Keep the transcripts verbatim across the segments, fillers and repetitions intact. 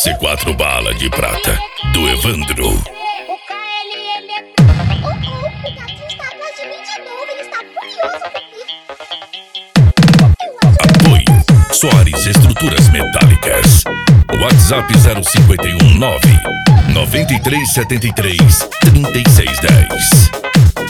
C quatro Bala de Prata, do Evandro. O K L M é... Oh, oh, o gatinho está atrás de mim de novo, ele está furioso comigo. Apoio Soares Estruturas Metálicas. WhatsApp zero cinco um nove nove três sete três três seis um zero.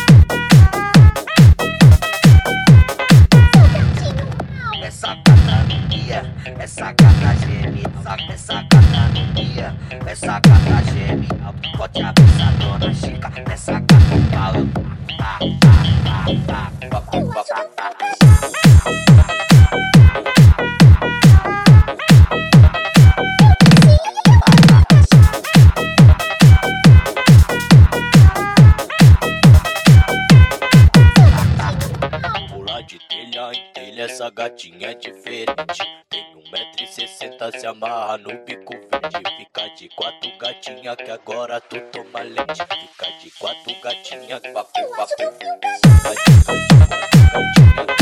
Essa gata no guia, essa gata geme, essa gata no guia, essa gata geme, pode avisar dona Chica, essa gata pau, tá, tá, tá, tá, tá, tá, tá. De telha em telha, essa gatinha é diferente. Tem um metro e sessenta, se amarra no bico verde. Fica de quatro gatinha que agora tu toma leite. Fica de quatro gatinha, papo, papo. Fica de quatro gatinha.